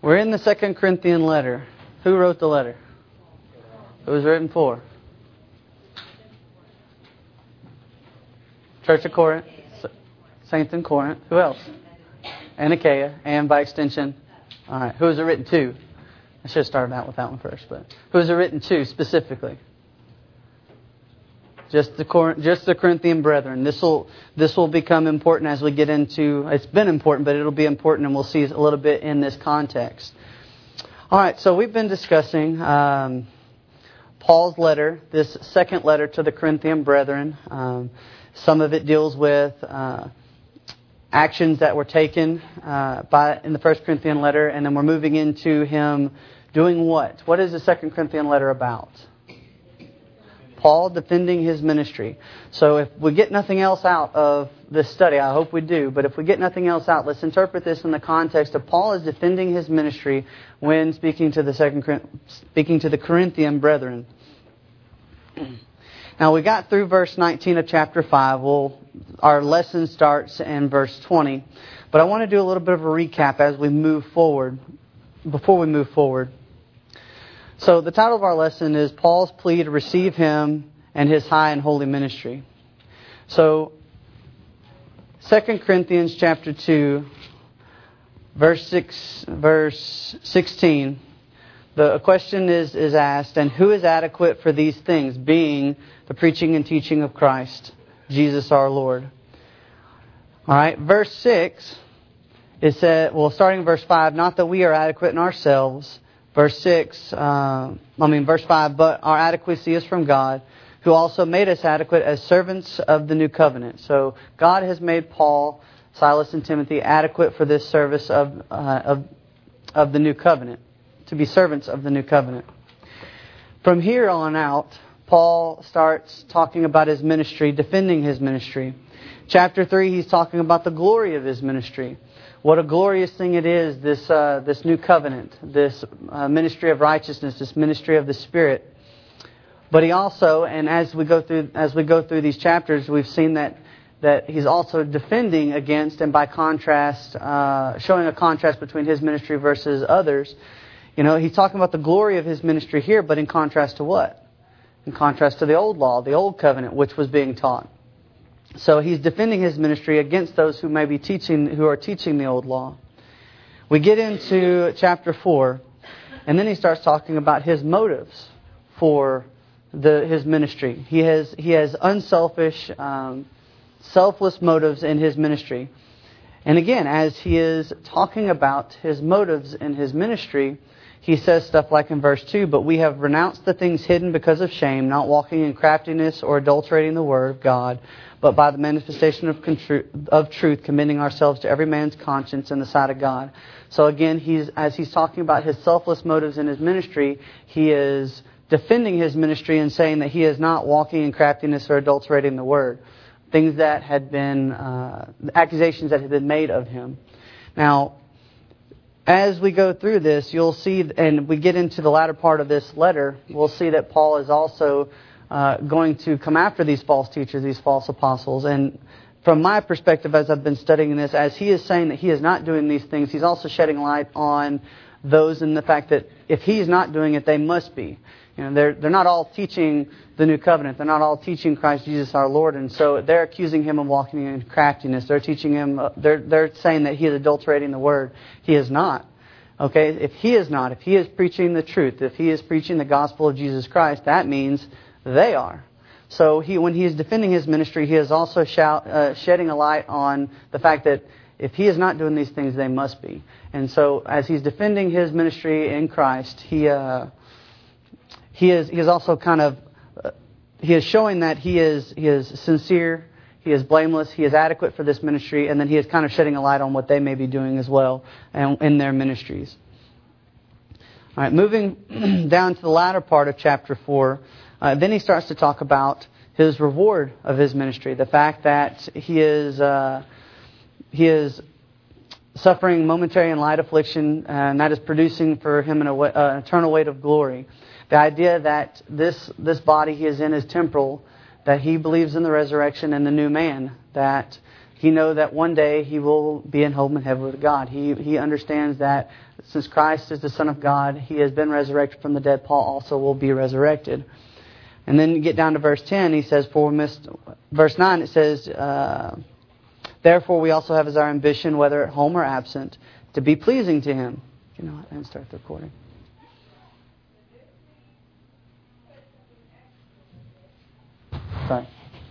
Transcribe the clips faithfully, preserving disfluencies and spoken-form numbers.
We're in the Second Corinthian letter. Who wrote the letter? Who was written for? Church of Corinth, Saints in Corinth. Who else? And Achaia, and by extension. All right. Who was it written to? I should have started out with that one first, but who was it written to specifically? Just the Cor- just the Corinthian brethren. This will this will become important as we get into. It's been important, but it'll be important, and we'll see a little bit in this context. All right. So we've been discussing um, Paul's letter, this second letter to the Corinthian brethren. Um, some of it deals with uh, actions that were taken uh, by in the First Corinthian letter, and then we're moving into him doing what? What is the Second Corinthian letter about? Paul defending his ministry. So if we get nothing else out of this study, I hope we do, but if we get nothing else out, let's interpret this in the context of Paul is defending his ministry when speaking to the second, speaking to the Corinthian brethren. Now we got through verse nineteen of chapter five. We'll, our lesson starts in verse twenty, but I want to do a little bit of a recap as we move forward. Before we move forward. So the title of our lesson is Paul's plea to receive him and his high and holy ministry. So Second Corinthians chapter two, verse six, verse sixteen. The question is, is asked, and who is adequate for these things, being the preaching and teaching of Christ, Jesus our Lord. All right, verse six, it said, well, starting in verse five, not that we are adequate in ourselves. Verse six, uh, I mean verse five, but our adequacy is from God, who also made us adequate as servants of the new covenant. So God has made Paul, Silas, and Timothy adequate for this service of uh, of of the new covenant, to be servants of the new covenant. From here on out, Paul starts talking about his ministry, defending his ministry. Chapter three, he's talking about the glory of his ministry. What a glorious thing it is, this uh, this new covenant, this uh, ministry of righteousness, this ministry of the Spirit. But he also, and as we go through as we go through these chapters, we've seen that that he's also defending against, and by contrast, uh, showing a contrast between his ministry versus others. You know, he's talking about the glory of his ministry here, but in contrast to what? In contrast to the old law, the old covenant, which was being taught. So he's defending his ministry against those who may be teaching, who are teaching the old law. We get into chapter four, and then he starts talking about his motives for the his ministry. He has he has unselfish, um, selfless motives in his ministry. And again, as he is talking about his motives in his ministry, he says stuff like in verse two, but we have renounced the things hidden because of shame, not walking in craftiness or adulterating the word of God, but by the manifestation of, contru- of truth, commending ourselves to every man's conscience in the sight of God. So again, he's as he's talking about his selfless motives in his ministry, he is defending his ministry and saying that he is not walking in craftiness or adulterating the word. Things that had been, uh, accusations that had been made of him. Now, as we go through this, you'll see, and we get into the latter part of this letter, we'll see that Paul is also uh, going to come after these false teachers, these false apostles. And from my perspective, as I've been studying this, as he is saying that he is not doing these things, he's also shedding light on those in the fact that if he's not doing it, they must be. You know, they're they're not all teaching the new covenant. They're not all teaching Christ Jesus our Lord, and so they're accusing him of walking in craftiness. They're teaching him. Uh, they're they're saying that he is adulterating the word. He is not. Okay, if he is not, if he is preaching the truth, if he is preaching the gospel of Jesus Christ, that means they are. So he, when he is defending his ministry, he is also shout, uh, shedding a light on the fact that if he is not doing these things, they must be. And so, as he's defending his ministry in Christ, he. Uh, He is he is also kind of uh, he is showing that he is he is sincere, he is blameless, he is adequate for this ministry, and then he is kind of shedding a light on what they may be doing as well and in their ministries. All right, moving down to the latter part of chapter four, uh, then he starts to talk about his reward of his ministry, the fact that he is uh, he is suffering momentary and light affliction, and that is producing for him an uh, eternal weight of glory. The idea that this this body he is in is temporal, that he believes in the resurrection and the new man, that he knows that one day he will be in home in heaven with God. He he understands that since Christ is the Son of God, he has been resurrected from the dead. Paul also will be resurrected. And then you get down to verse ten, he says, for we must, verse nine, it says, uh, therefore we also have as our ambition, whether at home or absent, to be pleasing to him. You know what? And start the recording. Sorry.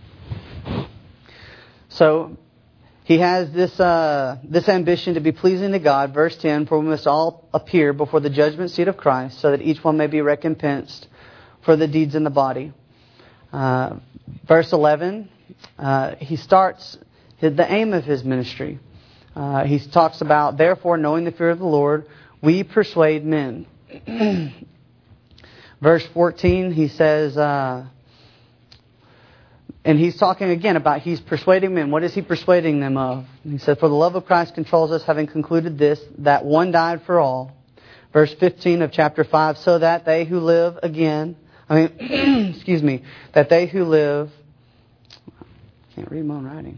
So, he has this uh, this ambition to be pleasing to God. Verse ten, for we must all appear before the judgment seat of Christ, so that each one may be recompensed for the deeds in the body. Uh, verse eleven, uh, he starts his, the aim of his ministry. Uh, he talks about, therefore, knowing the fear of the Lord, we persuade men. Verse fourteen, he says, uh, and he's talking again about he's persuading men. What is he persuading them of? He said, for the love of Christ controls us, having concluded this, that one died for all. Verse fifteen of chapter five, so that they who live again, I mean, excuse me, that they who live, I can't read my own writing.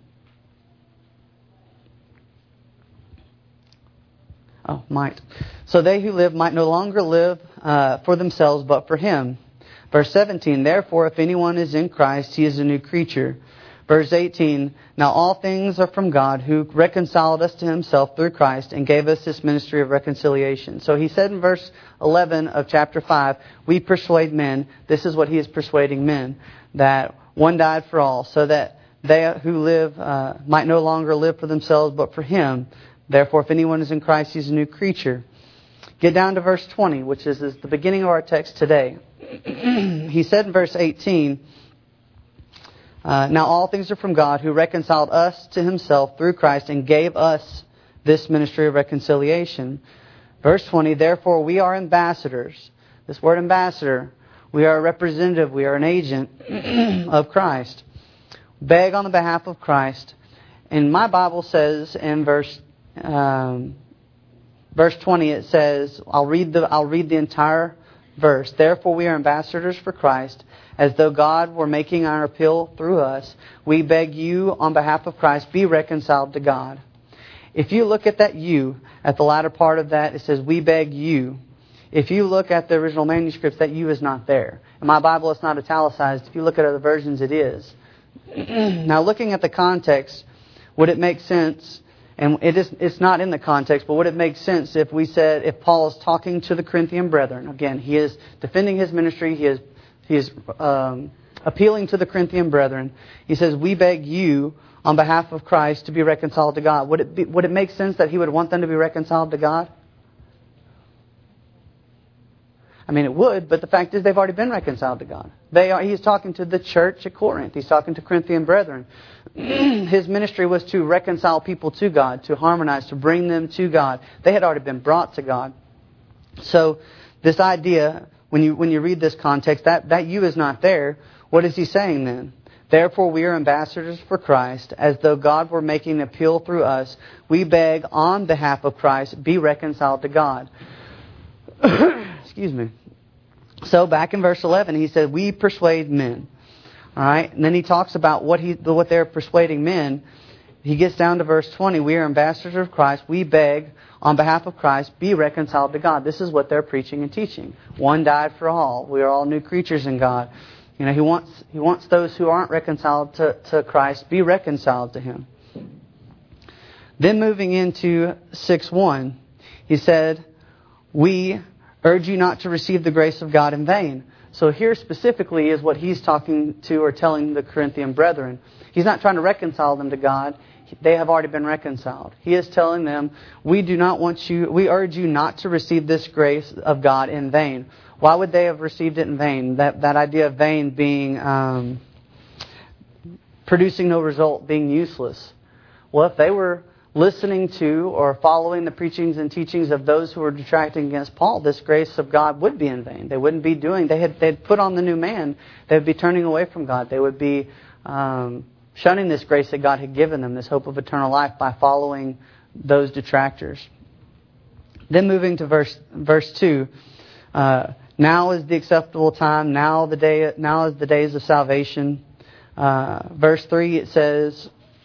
Oh, might. So they who live might no longer live uh, for themselves, but for Him. Verse seventeen, therefore, if anyone is in Christ, he is a new creature. Verse eighteen, now all things are from God, who reconciled us to Himself through Christ and gave us this ministry of reconciliation. So he said in verse eleven of chapter five, we persuade men. This is what he is persuading men, that one died for all, so that they who live uh, might no longer live for themselves, but for Him. Therefore, if anyone is in Christ, he's a new creature. Get down to verse twenty, which is, is the beginning of our text today. He said in verse eighteen, uh, now all things are from God, who reconciled us to Himself through Christ and gave us this ministry of reconciliation. Verse twenty, therefore we are ambassadors. This word ambassador, we are a representative, we are an agent of Christ. Beg on the behalf of Christ. And my Bible says in verse um, verse twenty, it says, I'll read the I'll read the entire verse. Therefore we are ambassadors for Christ, as though God were making our appeal through us. We beg you on behalf of Christ, be reconciled to God. If you look at that you, at the latter part of that, it says, we beg you. If you look at the original manuscripts, that you is not there. In my Bible, it's not italicized. If you look at other versions, it is. Now, looking at the context, would it make sense, and it is, it's not in the context, but would it make sense if we said, if Paul is talking to the Corinthian brethren, again, he is defending his ministry, he is, he is um, appealing to the Corinthian brethren, he says, we beg you on behalf of Christ to be reconciled to God. Would it be, would it make sense that he would want them to be reconciled to God? I mean, it would, but the fact is they've already been reconciled to God. They are. He's talking to the church at Corinth. He's talking to Corinthian brethren. His ministry was to reconcile people to God, to harmonize, to bring them to God. They had already been brought to God. So this idea, when you when you read this context, that, that you is not there. What is he saying then? Therefore we are ambassadors for Christ, as though God were making an appeal through us. We beg on behalf of Christ, be reconciled to God. Excuse me. So back in verse eleven, he said, we persuade men. All right. And then he talks about what he, what they're persuading men. He gets down to verse twenty. We are ambassadors of Christ. We beg on behalf of Christ, be reconciled to God. This is what they're preaching and teaching. One died for all. We are all new creatures in God. You know, he wants, he wants those who aren't reconciled to, to Christ, be reconciled to Him. Then moving into six one, he said, we urge you not to receive the grace of God in vain. So here specifically is what he's talking to or telling the Corinthian brethren. He's not trying to reconcile them to God. They have already been reconciled. He is telling them, we do not want you, we urge you not to receive this grace of God in vain. Why would they have received it in vain? That that idea of vain being um, producing no result, being useless. Well, if they were listening to or following the preachings and teachings of those who were detracting against Paul, this grace of God would be in vain. They wouldn't be doing, they had they'd put on the new man. They would be turning away from God. They would be um, shunning this grace that God had given them, this hope of eternal life, by following those detractors. Then moving to verse verse two, uh, now is the acceptable time. Now the day. Now is the days of salvation. Uh, verse three, it says,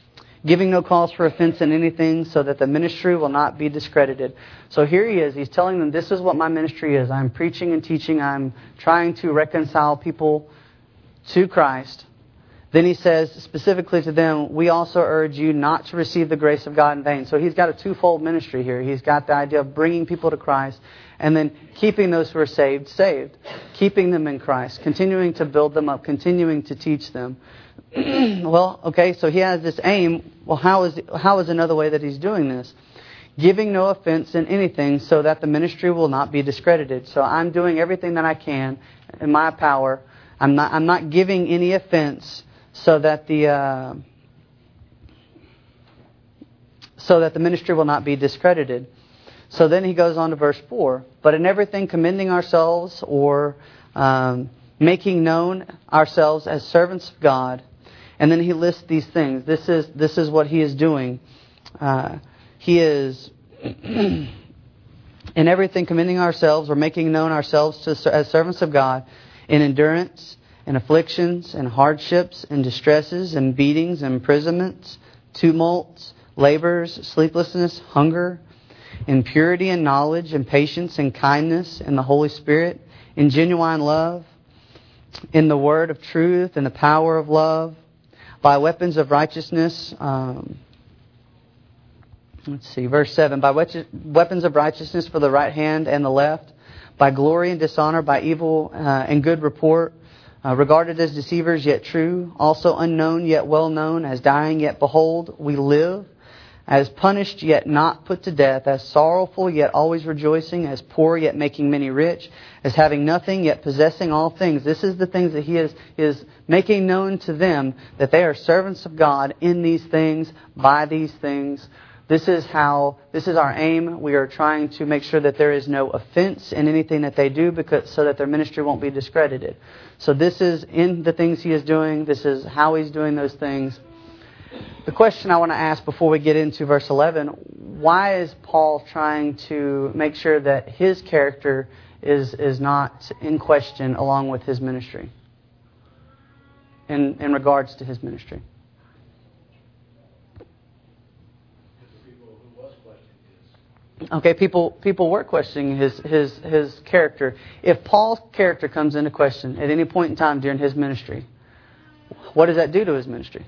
giving no cause for offense in anything, so that the ministry will not be discredited. So here he is. He's telling them, this is what my ministry is. I'm preaching and teaching. I'm trying to reconcile people to Christ. Then he says specifically to them, we also urge you not to receive the grace of God in vain. So he's got a twofold ministry here. He's got the idea of bringing people to Christ and then keeping those who are saved, saved. Keeping them in Christ. Continuing to build them up. Continuing to teach them. Well, okay, so he has this aim. Well, how is how is another way that he's doing this? Giving no offense in anything, so that the ministry will not be discredited. So I'm doing everything that I can in my power. I'm not I'm not giving any offense, so that the uh, so that the ministry will not be discredited. So then he goes on to verse four. But in everything commending ourselves or um, making known ourselves as servants of God. And then he lists these things. This is this is what he is doing. Uh, he is in everything commending ourselves or making known ourselves to, as servants of God in endurance, in afflictions, and hardships, and distresses, and beatings, and imprisonments, tumults, labors, sleeplessness, hunger, in purity and knowledge, and patience, and kindness, and the Holy Spirit, in genuine love, in the word of truth, and the power of love, by weapons of righteousness. Um, let's see, verse seven. By weapons of righteousness for the right hand and the left, by glory and dishonor, by evil uh, and good report, uh, regarded as deceivers yet true, also unknown yet well known, as dying yet behold, we live, as punished yet not put to death, as sorrowful yet always rejoicing, as poor yet making many rich, as having nothing yet possessing all things. This is the things that he is, is making known to them, that they are servants of God in these things, by these things. This is how, this is our aim. We are trying to make sure that there is no offense in anything that they do, because so that their ministry won't be discredited. So this is in the things he is doing. This is how he's doing those things. The question I want to ask before we get into verse eleven, why is Paul trying to make sure that his character is is not in question along with his ministry? In in regards to his ministry. Okay, people people were questioning his his his character. If Paul's character comes into question at any point in time during his ministry, what does that do to his ministry?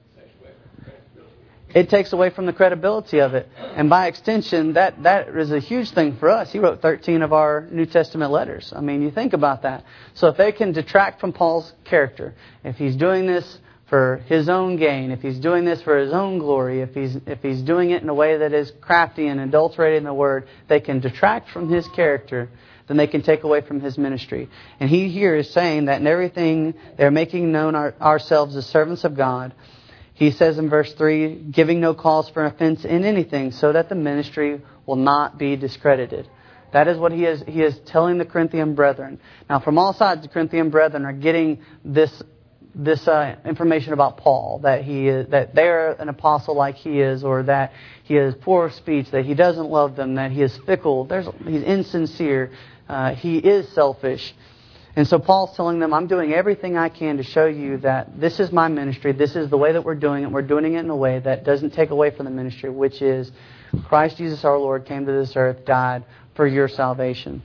It takes away from the credibility of it. And by extension, that, that is a huge thing for us. He wrote thirteen of our New Testament letters. I mean, you think about that. So if they can detract from Paul's character, if he's doing this for his own gain, if he's doing this for his own glory, if he's if he's doing it in a way that is crafty and adulterating the word, they can detract from his character, then they can take away from his ministry. And he here is saying that in everything they're making known our, ourselves as servants of God. He says in verse three, giving no cause for offense in anything, so that the ministry will not be discredited. That is what he is he is telling the Corinthian brethren. Now, from all sides, the Corinthian brethren are getting this this uh, information about Paul, that he is, that they're an apostle like he is, or that he is poor of speech, that he doesn't love them, that he is fickle, there's, he's insincere, uh, he is selfish. And so Paul's telling them, I'm doing everything I can to show you that this is my ministry. This is the way that we're doing it. We're doing it in a way that doesn't take away from the ministry, which is Christ Jesus our Lord came to this earth, died for your salvation.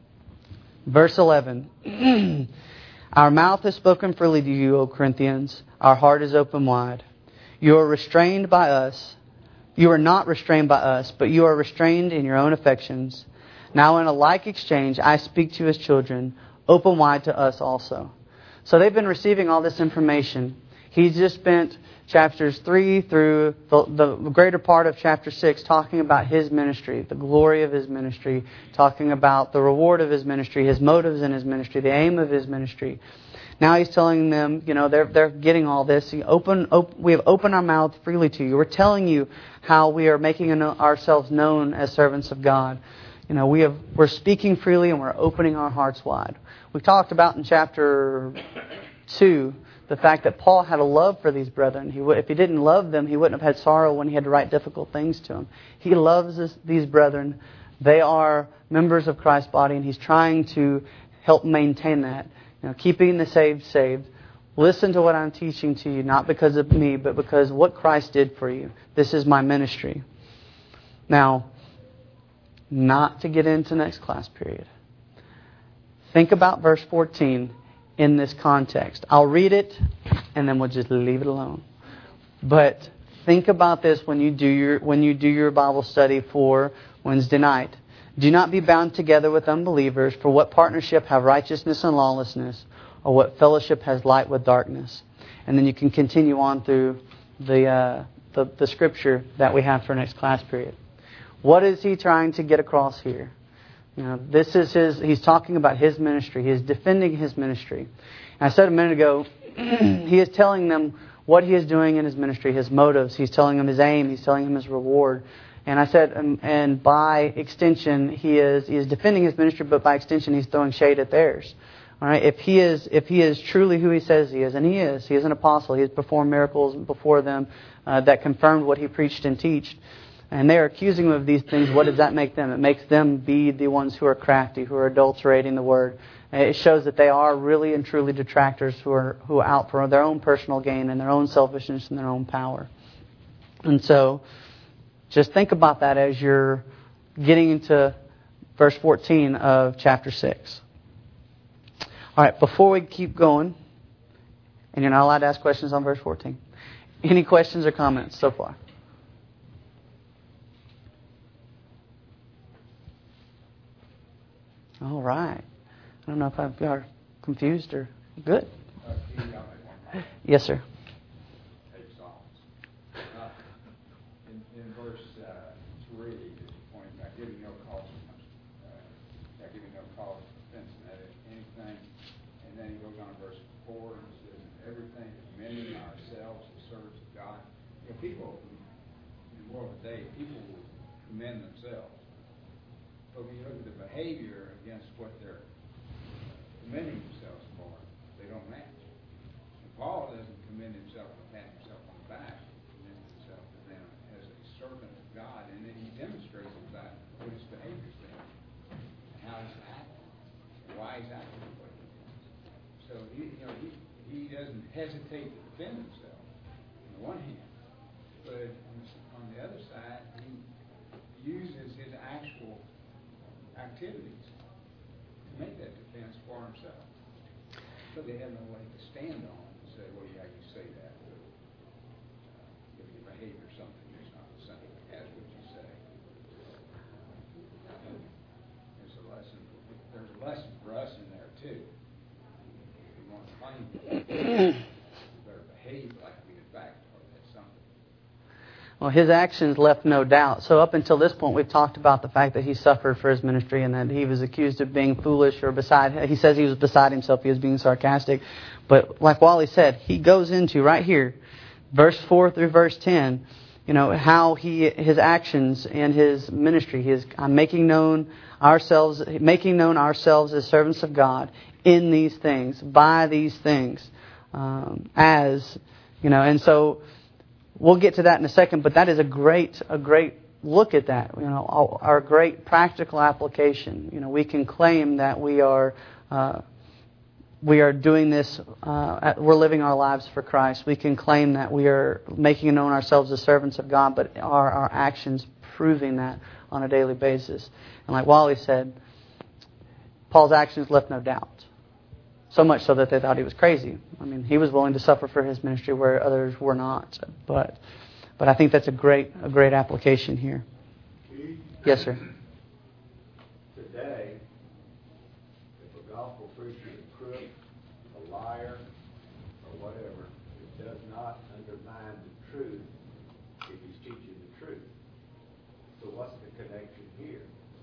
Verse eleven. Our mouth has spoken freely to you, O Corinthians. Our heart is open wide. You are restrained by us. You are not restrained by us, but you are restrained in your own affections. Now in a like exchange, I speak to you as children. Open wide to us also. So they've been receiving all this information. He's just spent chapters three through the, the greater part of chapter six talking about his ministry, the glory of his ministry, talking about the reward of his ministry, his motives in his ministry, the aim of his ministry. Now he's telling them, you know, they're they're getting all this. Open, open, we have opened our mouth freely to you. We're telling you how we are making ourselves known as servants of God. You know, we have we're speaking freely and we're opening our hearts wide. We talked about in chapter two the fact that Paul had a love for these brethren. He would, if he didn't love them, he wouldn't have had sorrow when he had to write difficult things to them. He loves this, these brethren. They are members of Christ's body, and he's trying to help maintain that. You know, keeping the saved saved. Listen to what I'm teaching to you, not because of me, but because what Christ did for you. This is my ministry. Now, not to get into next class period. Think about verse fourteen in this context. I'll read it and then we'll just leave it alone. But think about this when you do your when you do your Bible study for Wednesday night. Do not be bound together with unbelievers, for what partnership have righteousness and lawlessness, or what fellowship has light with darkness? And then you can continue on through the uh, the, the scripture that we have for next class period. What is he trying to get across here? You know, this is his. He's talking about his ministry. He is defending his ministry. And I said a minute ago, he is telling them what he is doing in his ministry, his motives. He's telling them his aim. He's telling them his reward. And I said, um, and by extension, he is he is defending his ministry, but by extension, he's throwing shade at theirs. All right. If he is if he is truly who he says he is, and he is, he is an apostle. He has performed miracles before them uh, that confirmed what he preached and taught. And they are accusing him of these things. What does that make them? It makes them be the ones who are crafty, who are adulterating the word. It shows that they are really and truly detractors who are who are out for their own personal gain and their own selfishness and their own power. And so, just think about that as you're getting into verse fourteen of chapter six. All right, before we keep going, and you're not allowed to ask questions on verse fourteen. Any questions or comments so far? All right. I don't know if I've got confused or good. Yes, sir. In, in verse uh, three, it's pointing out, giving no cause, uh, giving no cause of offense in anything. And then he goes on to verse four and says, everything commending ourselves as servants of God. You know, people, in the world today, people will commend themselves. But when you look at the behavior against what they're commending themselves for, they don't match. And Paul doesn't commend himself or pat himself on the back. He commends himself to them as a servant of God, and then he demonstrates that what his behavior is then, and how he's acting, and why he's acting the way he is. So he, you know, he, he doesn't hesitate to defend himself on the one hand, but on the other side, he uses his actual activities to make that defense for himself. So they have no way to stand on and say, well, yeah, you say that, but uh, if your behavior or something is not the same as what you say. Uh, there's a lesson. There's a lesson for us in there too. If we want to claim that, we better behave like we in fact are that something. Well, his actions left no doubt. So up until this point, we've talked about the fact that he suffered for his ministry and that he was accused of being foolish or beside. He says he was beside himself. He was being sarcastic. But like Wally said, he goes into right here, verse four through verse ten, you know, how he his actions and his ministry. He is I'm making known ourselves, making known ourselves as servants of God in these things, by these things, um, as you know, and so. We'll get to that in a second, but that is a great, a great look at that. You know, our, our great practical application. You know, we can claim that we are, uh, we are doing this. Uh, we're living our lives for Christ. We can claim that we are making known ourselves as servants of God, but are our actions proving that on a daily basis? And like Wally said, Paul's actions left no doubt. So much so that they thought he was crazy. I mean, he was willing to suffer for his ministry where others were not. But, but I think that's a great, a great application here. Yes, sir. Today, if a gospel preacher is a crook, a liar, or whatever, it does not undermine the truth if he's teaching the truth. So what's the connection here?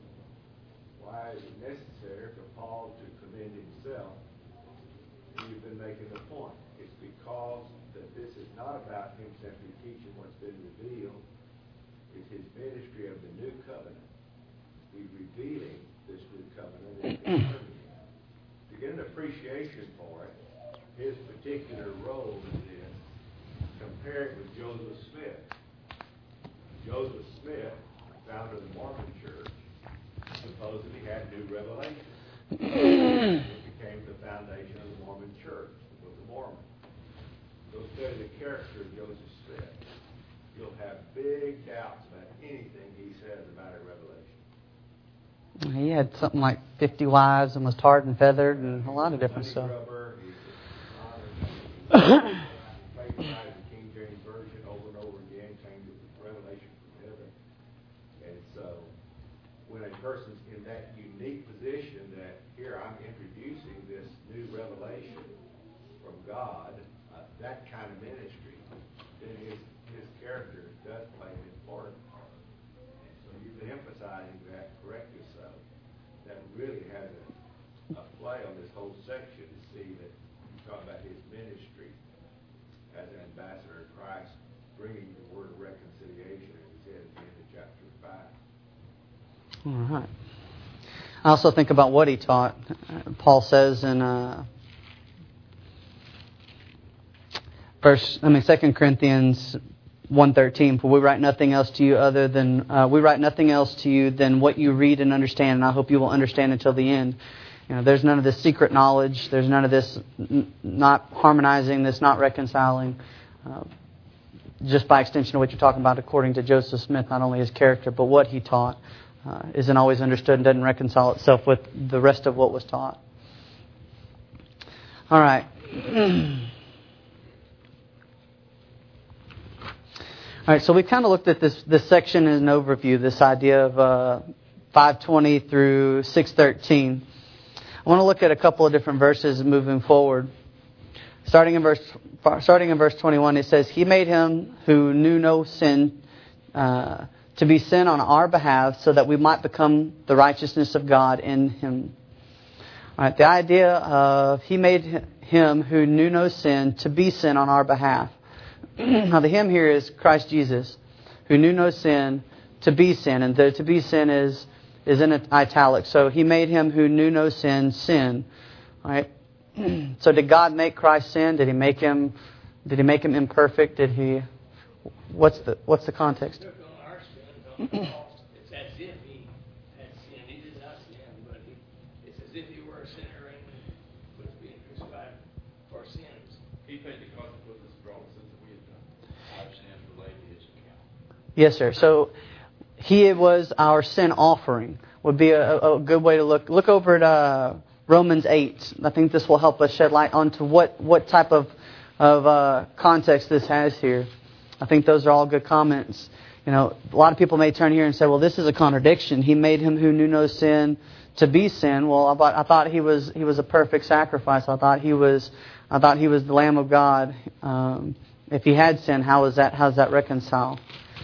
Why is it necessary for Paul to commend himself? You've been making the point. It's because that this is not about him simply teaching what's been revealed. It's his ministry of the new covenant. He's revealing this new covenant and confirming it. To get an appreciation for it, his particular role in this, compare it with Joseph Smith. Joseph Smith, founder of the Mormon Church, supposedly had new revelation. It became the foundation of the Mormon Church, the Book of Mormon. character of Joseph Smith, you'll have big doubts about anything he says about a revelation. He had something like fifty wives and was tarred and feathered and a lot of different stuff. Rubber, he's the King James Version over and over again, changed the revelation from heaven. And so, when a person's in that unique position that here I'm introducing this new revelation from God, uh, that kind of ministry, then his his character does play an important part. And so you're emphasizing that correctly so. That really has a, a play on this whole section to see that you talk about his ministry as an ambassador of Christ, bringing the word of reconciliation, as he said at the end of chapter five. All right. I also think about what he taught. Paul says in uh, verse, I mean, Second Corinthians one thirteen, for we write nothing else to you other than uh, we write nothing else to you than what you read and understand, and I hope you will understand until the end. You know, there's none of this secret knowledge. There's none of this n- not harmonizing, this not reconciling. Uh, just by extension of what you're talking about, according to Joseph Smith, not only his character, but what he taught uh, isn't always understood and doesn't reconcile itself with the rest of what was taught. All right. All right, so we kind of looked at this this section as an overview, this idea of uh, five twenty through six thirteen. I want to look at a couple of different verses moving forward. Starting in verse starting in verse twenty-one, it says, "He made him who knew no sin uh, to be sin on our behalf, so that we might become the righteousness of God in him." All right, the idea of He made him who knew no sin to be sin on our behalf. Now the him here is Christ Jesus, who knew no sin to be sin, and the to be sin is is in italics. So He made him who knew no sin sin. All right. So did God make Christ sin? Did He make him? Did He make him imperfect? Did He? What's the What's the context? Took on our sins on the cross. It's as if He had sinned. He did not sin, but he, it's as if He were a sinner and was being crucified for sins. He paid the consequences for all the sins that we had done. Our sins related to His account. Yes, sir. So He was our sin offering. Would be a, a good way to look. Look over at uh, Romans eight. I think this will help us shed light onto what, what type of of uh, context this has here. I think those are all good comments. You know, a lot of people may turn here and say, "Well, this is a contradiction. He made him who knew no sin to be sin." Well, I thought, I thought he was he was a perfect sacrifice. I thought he was I thought he was the Lamb of God. Um, if he had sin, how is that? How does that reconcile?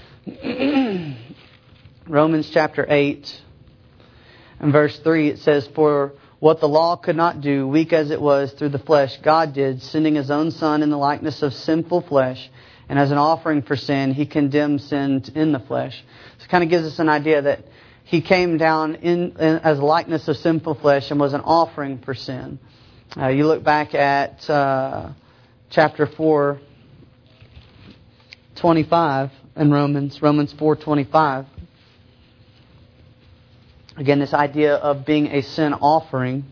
Romans chapter eight and verse three, it says, "For what the law could not do, weak as it was through the flesh, God did, sending His own Son in the likeness of sinful flesh, and as an offering for sin, He condemned sin in the flesh." So it kind of gives us an idea that He came down in, in as a likeness of sinful flesh and was an offering for sin. Uh, you look back at uh, chapter four, twenty-five in Romans, Romans four twenty-five. Again, this idea of being a sin offering.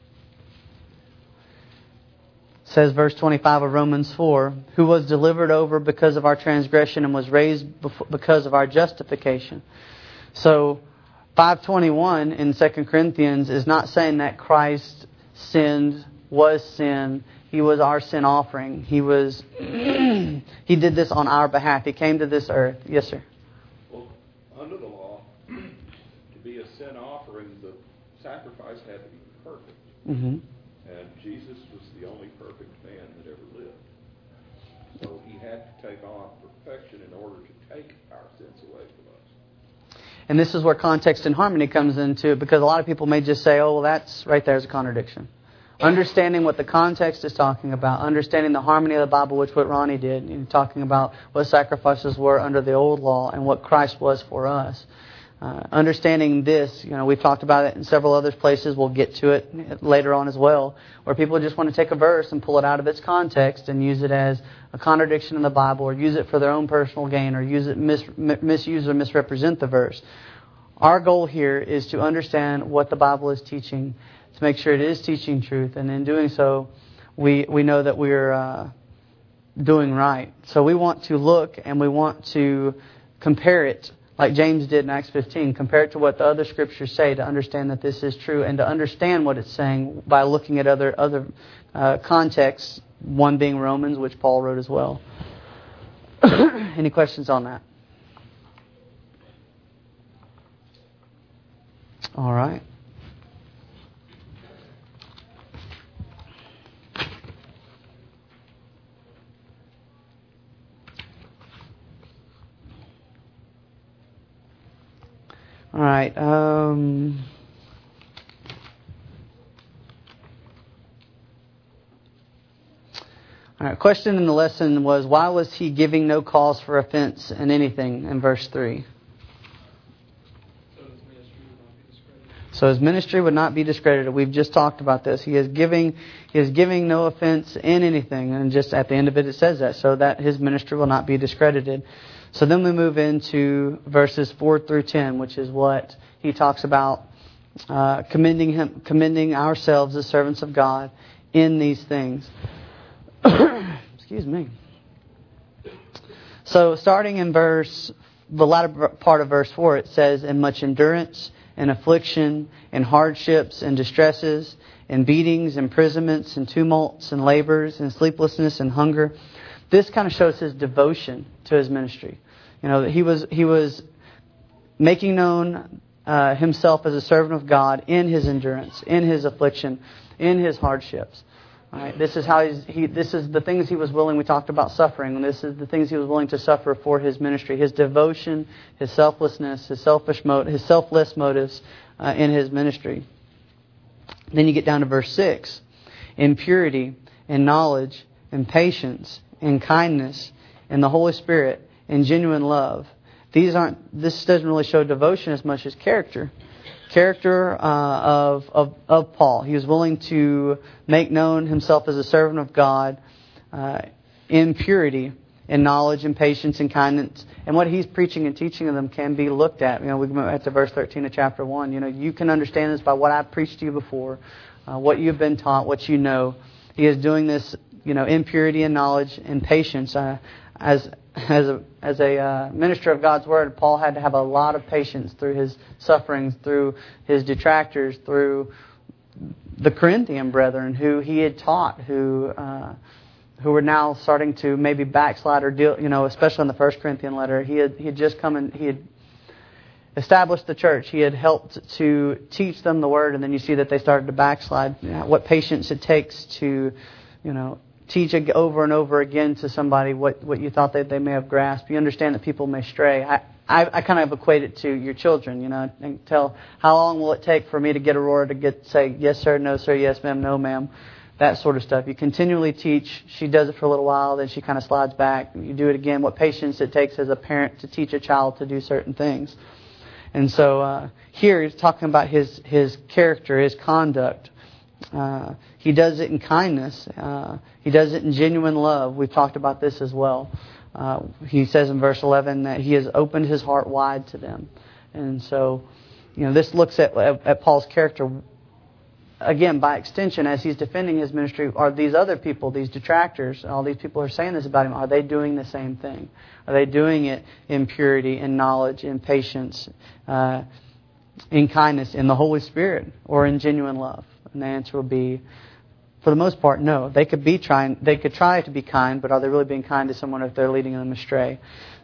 It says, verse twenty-five of Romans four, "Who was delivered over because of our transgression and was raised because of our justification." So, five twenty-one in Second Corinthians is not saying that Christ sinned, was sin. He was our sin offering. He was. He did this on our behalf. He came to this earth. Yes, sir. Well, under the law, to be a sin offering, the sacrifice had to be perfect. Mm-hmm. And Jesus was the only perfect man that ever lived. So He had to take on perfection in order to take our sins away from us. And this is where context and harmony comes into it, because a lot of people may just say, "Oh, well, that's right there's a contradiction." Understanding what the context is talking about, understanding the harmony of the Bible, which what Ronnie did, you know, talking about what sacrifices were under the old law and what Christ was for us. Uh, understanding this, you know, we've talked about it in several other places. We'll get to it later on as well, where people just want to take a verse and pull it out of its context and use it as a contradiction in the Bible, or use it for their own personal gain, or use it mis- misuse or misrepresent the verse. Our goal here is to understand what the Bible is teaching, to make sure it is teaching truth, and in doing so, we we know that we're uh, doing right. So we want to look and we want to compare it, like James did in Acts fifteen, compare it to what the other scriptures say to understand that this is true, and to understand what it's saying by looking at other other uh, contexts, one being Romans, which Paul wrote as well. Any questions on that? All right. All right. Um, all right. Question in the lesson was, why was he giving no cause for offense in anything in verse three? So his ministry would not be discredited. We've just talked about this. He is giving, he is giving no offense in anything, and just at the end of it, it says that, so that his ministry will not be discredited. So then we move into verses four through ten, which is what he talks about uh, commending him, commending ourselves as servants of God in these things. Excuse me. So starting in verse, the latter part of verse four, it says, "In much endurance, and affliction, and hardships, and distresses, and beatings, imprisonments, and tumults, and labors, and sleeplessness, and hunger." This kind of shows his devotion to his ministry. You know, he was he was making known uh, himself as a servant of God in his endurance, in his affliction, in his hardships. All right, this is how he's, he. This is the things he was willing. We talked about suffering, and this is the things he was willing to suffer for his ministry. His devotion, his selflessness, his selfish mo- his selfless motives uh, in his ministry. Then you get down to verse six: in purity, in knowledge, in patience, in kindness, in the Holy Spirit, in genuine love. These aren't. This doesn't really show devotion as much as character. Character uh, of, of of Paul. He was willing to make known himself as a servant of God uh, in purity, in knowledge, and patience, and kindness. And what he's preaching and teaching them can be looked at. You know, we go back to verse thirteen of chapter one. You know, you can understand this by what I've preached to you before, uh, what you've been taught, what you know. He is doing this, you know, in purity and knowledge and patience. Uh, as as a as a uh, minister of God's Word, Paul had to have a lot of patience through his sufferings, through his detractors, through the Corinthian brethren who he had taught, who uh, who were now starting to maybe backslide or deal. You know, especially in the First Corinthian letter, he had he had just come and he had established the church. He had helped to teach them the Word, and then you see that they started to backslide. You know, what patience it takes to, you know, teach over and over again to somebody what, what you thought that they may have grasped. You understand that people may stray. I, I, I kind of equate it to your children, you know, and tell how long will it take for me to get Aurora to get say yes sir, no sir, yes ma'am, no ma'am, that sort of stuff. You continually teach. She does it for a little while, then she kind of slides back. You do it again. What patience it takes as a parent to teach a child to do certain things. And so uh, here he's talking about his his character, his conduct. Uh, he does it in kindness. Uh, he does it in genuine love. We've talked about this as well. Uh, he says in verse eleven that he has opened his heart wide to them. And so, you know, this looks at, at, at Paul's character. Again, by extension, as he's defending his ministry, are these other people, these detractors, all these people are saying this about him, are they doing the same thing? Are they doing it in purity, in knowledge, in patience, uh, in kindness, in the Holy Spirit, or in genuine love? And the answer will be, for the most part, no. They could be trying, they could try to be kind, but are they really being kind to someone if they're leading them astray?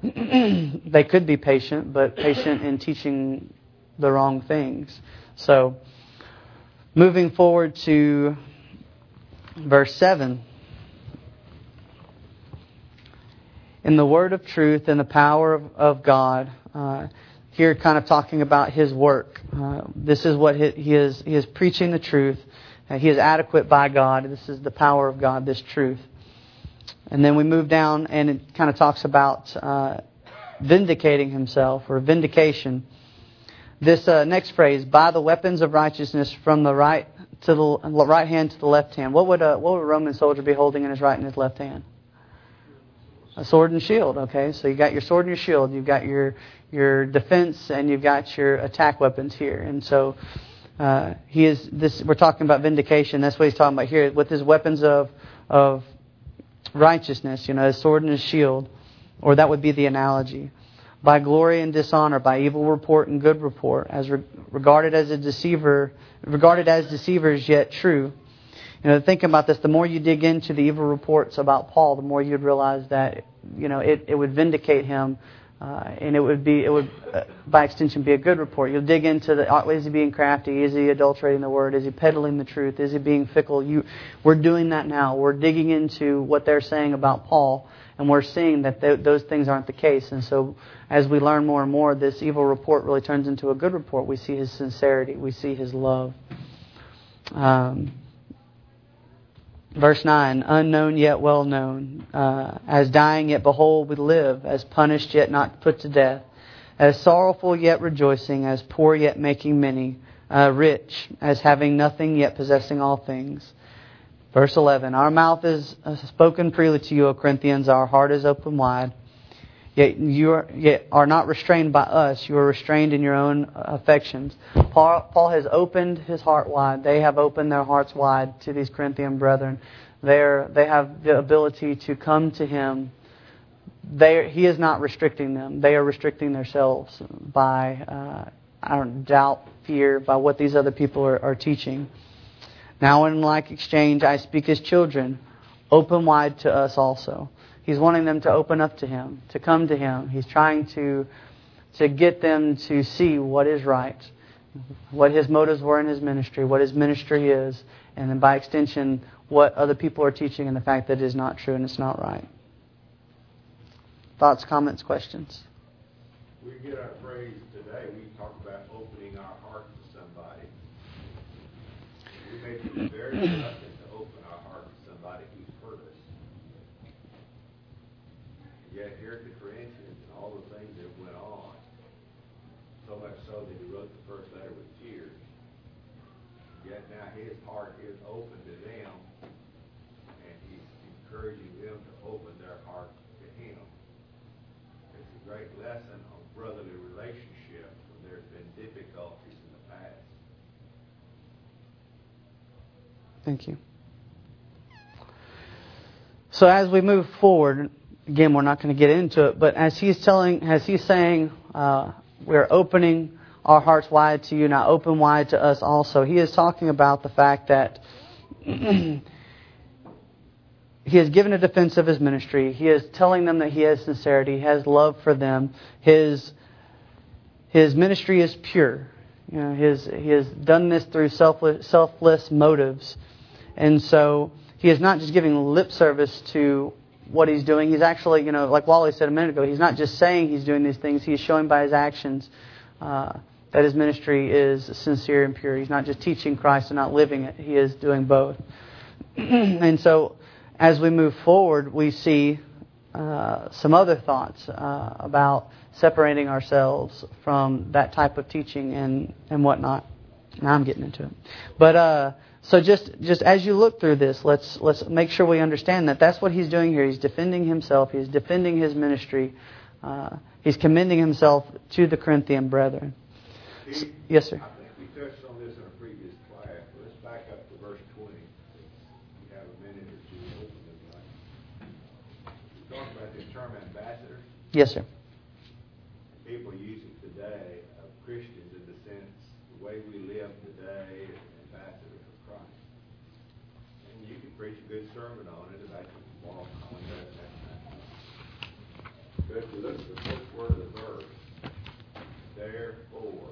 They could be patient, but patient in teaching the wrong things. So, moving forward to verse seven. In the word of truth and the power of, of God, uh, here kind of talking about his work. Uh, this is what he, he is. He is preaching the truth. Uh, he is adequate by God. This is the power of God, this truth. And then we move down and it kind of talks about uh, vindicating himself or vindication. This uh, next phrase, by the weapons of righteousness from the right to the right hand to the left hand. What would a, what would a Roman soldier be holding in his right and his left hand? A sword and shield. Okay, so you got your sword and your shield. You've got your your defense and you've got your attack weapons here. And so uh, he is this. We're talking about vindication. That's what he's talking about here with his weapons of of righteousness, you know, his sword and his shield, or that would be the analogy. By glory and dishonor, by evil report and good report, as re- regarded as a deceiver, regarded as deceivers yet true. You know, think about this. The more you dig into the evil reports about Paul, the more you'd realize that, you know, it, it would vindicate him, uh, and it would be, it would, uh, by extension, be a good report. You'll dig into the, uh, is he being crafty? Is he adulterating the word? Is he peddling the truth? Is he being fickle? You, we're doing that now. We're digging into what they're saying about Paul, and we're seeing that th- those things aren't the case. And so, as we learn more and more, this evil report really turns into a good report. We see his sincerity. We see his love. Um, Verse nine, unknown yet well known, uh, as dying yet behold we live, as punished yet not put to death, as sorrowful yet rejoicing, as poor yet making many, uh, rich, as having nothing yet possessing all things. Verse eleven, our mouth is spoken freely to you, O Corinthians, our heart is open wide. Yet you are, yet are not restrained by us. You are restrained in your own affections. Paul, Paul has opened his heart wide. They have opened their hearts wide to these Corinthian brethren. They're, they have the ability to come to him. They, he is not restricting them. They are restricting themselves by, uh, I don't doubt, fear, by what these other people are, are teaching. Now in like exchange, I speak as children. Open wide to us also. He's wanting them to open up to him, to come to him. He's trying to to get them to see what is right, what his motives were in his ministry, what his ministry is, and then by extension, what other people are teaching and the fact that it is not true and it's not right. Thoughts, comments, questions? We get our phrase today, we talk about opening our heart to somebody. We may be very reluctant to open our heart to somebody who's hurt us. Yet here at the Corinthians and all the things that went on, so much so that he wrote the first letter with tears. Yet now his heart is open to them, and he's encouraging them to open their heart to him. It's a great lesson on brotherly relationship when there's been difficulties in the past. Thank you. So as we move forward, again, we're not going to get into it, but as he's telling, as he's saying, uh, we're opening our hearts wide to you, now open wide to us also. He is talking about the fact that he has given a defense of his ministry. He is telling them that he has sincerity, he has love for them. His his ministry is pure. You know, his he has done this through selfless, selfless motives, and so he is not just giving lip service to what he's doing. He's actually, you know, like Wally said a minute ago, he's not just saying he's doing these things. He's showing by his actions uh, that his ministry is sincere and pure. He's not just teaching Christ and not living it. He is doing both. And so, as we move forward, we see uh, some other thoughts uh, about separating ourselves from that type of teaching and, and whatnot. Now I'm getting into it. But, uh, So just just as you look through this, let's let's make sure we understand that that's what he's doing here. He's defending himself. He's defending his ministry. Uh, he's commending himself to the Corinthian brethren. Steve, Yes, sir. I think we touched on this in a previous class. Let's back up to verse twenty. We have a minute or two to open this up. We talked about the term ambassadors. Yes, sir. People use it today of Christians in the sense the way we live today is ambassadors of Christ. And you can preach a good sermon on it about the walk on that. But if you look at the first word of the verse, therefore,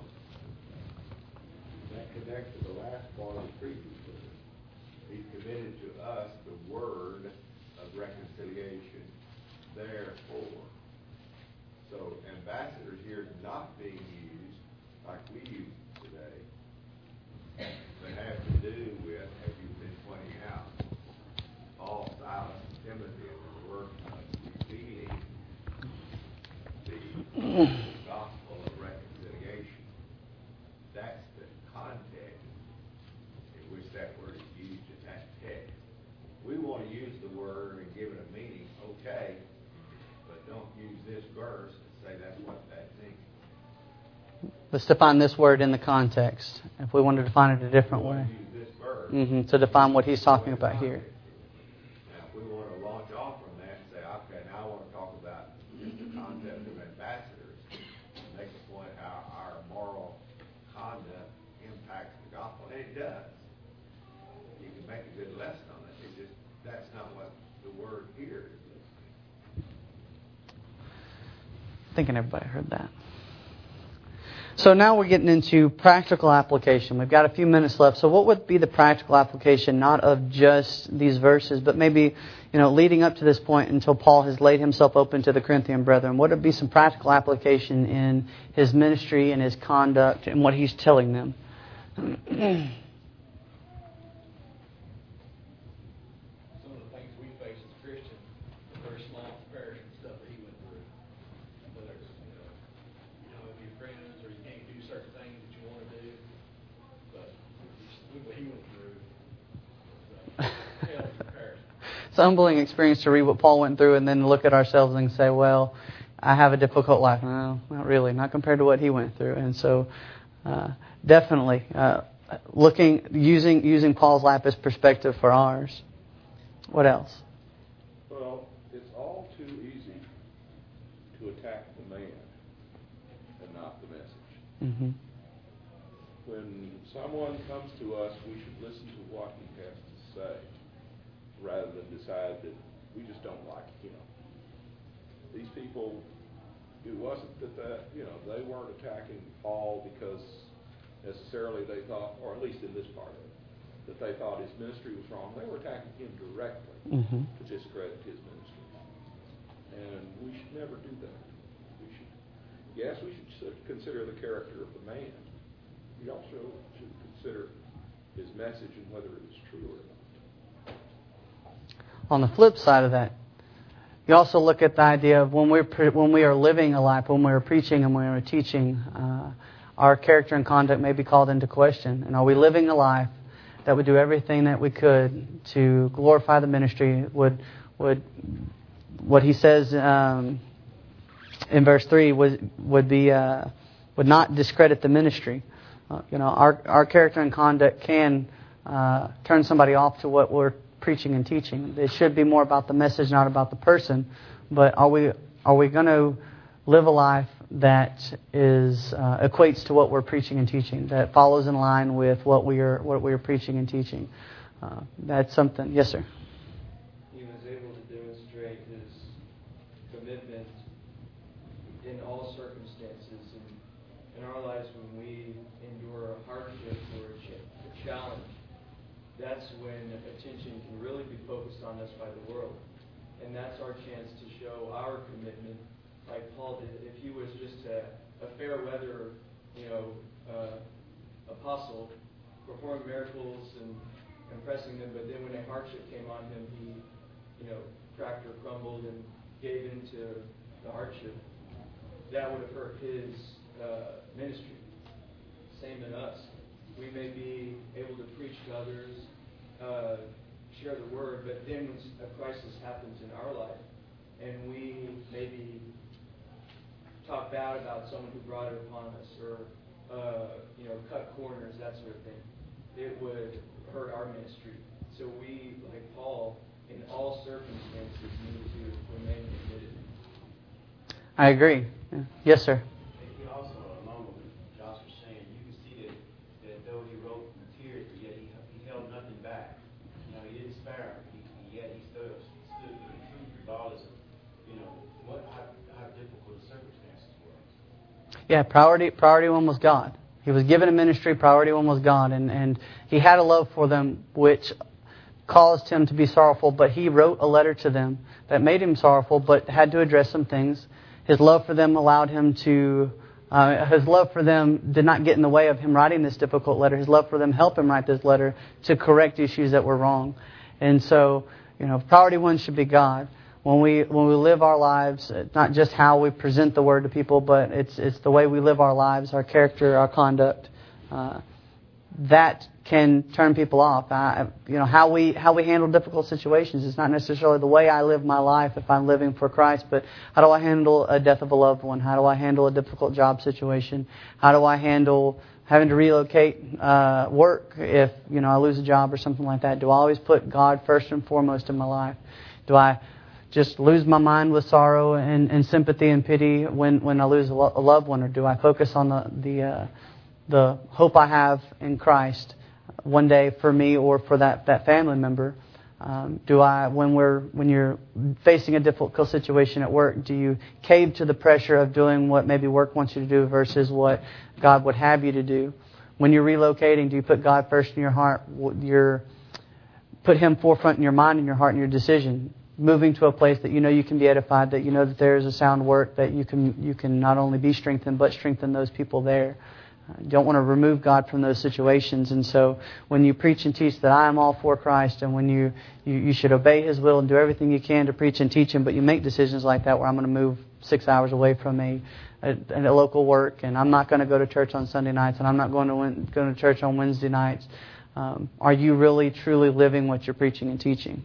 that connects to the last part of the previous verse. He's committed to us the word of reconciliation. Therefore. So ambassadors here is not being used like we use it today. They have to do with, as you've been pointing out, Paul, Silas, and Timothy and the work of revealing the gospel of reconciliation. That's the context in which that word is used in that text. We want to use the word and give it a meaning, okay, but don't use this verse and say that's what that means. Let's define this word in the context. If we want to define it a different We way. want to use this verse Mm-hmm. To define what he's talking about here. Now, if we want to launch off it does. You can make a good lesson on it. It's just, that's not what the word here is. Thinking everybody heard that. So now we're getting into practical application. We've got a few minutes left. So what would be the practical application, not of just these verses, but maybe, you know, leading up to this point until Paul has laid himself open to the Corinthian brethren? What would be some practical application in his ministry and his conduct and what he's telling them? Some of the things we face as Christians are very small comparison to stuff that he went through. Whether it's, you know, you know, if you're friends or you can't do certain things that you want to do. But what he went through was uh, hell in comparison. It's an humbling experience to read what Paul went through and then look at ourselves and say, well, I have a difficult life. No, not really. Not compared to what he went through. And so uh, definitely uh, looking, using using Paul's life as perspective for ours. What else? Well, it's all too easy to attack the man and not the message. Mm-hmm. When someone comes to us, we should listen to what he has to say, rather than decide that we just don't like him. These people, it wasn't that, that you know, they weren't attacking Paul because necessarily they thought, or at least in this part of it, that they thought his ministry was wrong. They were attacking him directly Mm-hmm. to discredit his ministry. And we should never do that. We should, yes, we should consider the character of the man. We also should consider his message and whether it is true or not. On the flip side of that, you also look at the idea of when we're pre- when we are living a life, when we're preaching and when we're teaching, uh, our character and conduct may be called into question. And are we living a life that would do everything that we could to glorify the ministry? Would would what he says um, in verse three would would be uh, would not discredit the ministry. Uh, you know, our our character and conduct can uh, turn somebody off to what we're preaching and teaching. It should be more about the message, not about the person. But are we are we going to live a life that is uh, equates to what we're preaching and teaching, that follows in line with what we are what we are preaching and teaching? Uh, that's something. Yes, sir. He was able to demonstrate his commitment in all circumstances. And in our lives, when we endure a hardship or a, ch- a challenge, that's when attention can really be focused on us by the world. And that's our chance to show our commitment like Paul did. If he was just a, a fair weather, you know, uh, apostle, performing miracles and impressing them, but then when a hardship came on him, he, you know, cracked or crumbled and gave in to the hardship, that would have hurt his uh, ministry. Same in us. We may be able to preach to others, uh, share the word, but then when a crisis happens in our life, and we maybe talk bad about someone who brought it upon us, or uh, you know, cut corners, that sort of thing, it would hurt our ministry. So we, like Paul, in all circumstances, need to remain committed. I agree. Yeah. Yes, sir. He also, along with what Josh was saying, you can see that, that though he wrote in tears, but yet he, he held nothing back. You know, he didn't spare him. He, he, yet he stood, stood for the truth, regardless of, you know, what how, how difficult the circumstances were. Yeah, priority priority one was God. He was given a ministry, priority one was God, and, and he had a love for them which caused him to be sorrowful, but he wrote a letter to them that made him sorrowful, but had to address some things. His love for them allowed him to, uh, his love for them did not get in the way of him writing this difficult letter. His love for them helped him write this letter to correct issues that were wrong. And so, you know, priority one should be God. When we when we live our lives, it's not just how we present the word to people, but it's it's the way we live our lives, our character, our conduct. Uh, that can turn people off. I, you know, how we how we handle difficult situations. It's not necessarily the way I live my life if I'm living for Christ, but how do I handle a death of a loved one? How do I handle a difficult job situation? How do I handle having to relocate uh, work if, you know, I lose a job or something like that? Do I always put God first and foremost in my life? Do I just lose my mind with sorrow and, and sympathy and pity when, when I lose a, lo- a loved one? Or do I focus on the the, uh, the hope I have in Christ one day for me or for that, that family member? Um, do I, when we're, when you're facing a difficult situation at work, do you cave to the pressure of doing what maybe work wants you to do versus what God would have you to do? When you're relocating, do you put God first in your heart? Your, put Him forefront in your mind and your heart and your decision? Moving to a place that you know you can be edified, that you know that there is a sound work, that you can you can not only be strengthened but strengthen those people there. You don't want to remove God from those situations. And so when you preach and teach that I am all for Christ, and when you, you, you should obey His will and do everything you can to preach and teach Him, but you make decisions like that where I'm going to move six hours away from a, a, a local work, and I'm not going to go to church on Sunday nights, and I'm not going to go to church on Wednesday nights. Um, are you really, truly living what you're preaching and teaching?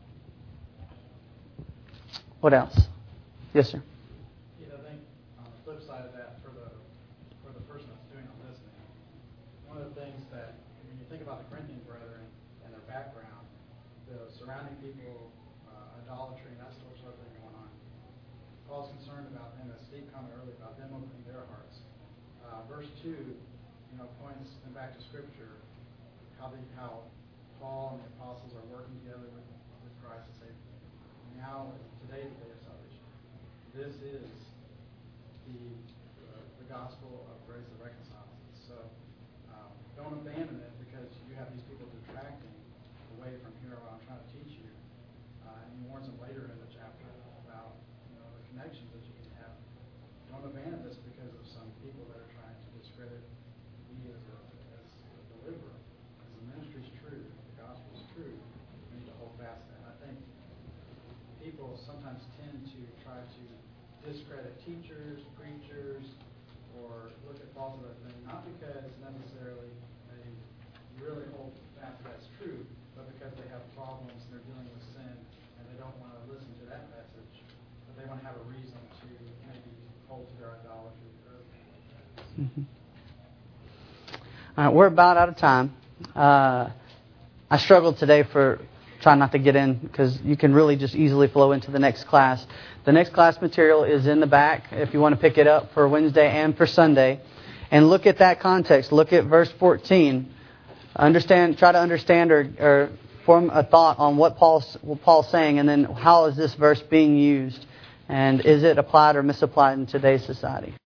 What else? Yes, sir. Yeah, I think on the flip side of that, for the for the person that's doing the listening, one of the things that when you think about the Corinthian brethren and their background, the surrounding people, uh, idolatry, and that sort of thing going on, Paul's concerned about them, as Steve commented earlier, about them opening their hearts. Uh, verse two, you know, points them back to Scripture, how they, how Paul and the apostles are working together with, with Christ to say, now today is the day of salvation. This is the uh, the gospel of grace that reconciles us. So um, don't abandon it because you have these people detracting away from here what I'm trying to teach you. Uh, and he warns them later in the chapter about you know the connections that you can have. Don't abandon this because of some people that are trying to discredit me as a, as a deliverer. As the ministry is true, the gospel is true, we need to hold fast to that. I think people sometimes tend to try to discredit teachers, preachers, or look at faults of everything, not because necessarily they really hold fast that's true, but because they have problems and they're dealing with sin and they don't want to listen to that message, but they want to have a reason to maybe hold to their idolatry. Mm-hmm. All right, we're about out of time. Uh, I struggled today for trying not to get in because you can really just easily flow into the next class. The next class material is in the back if you want to pick it up for Wednesday and for Sunday. And look at that context. Look at verse fourteen. Understand. Try to understand or, or form a thought on what Paul's, what Paul's saying, and then how is this verse being used, and is it applied or misapplied in today's society.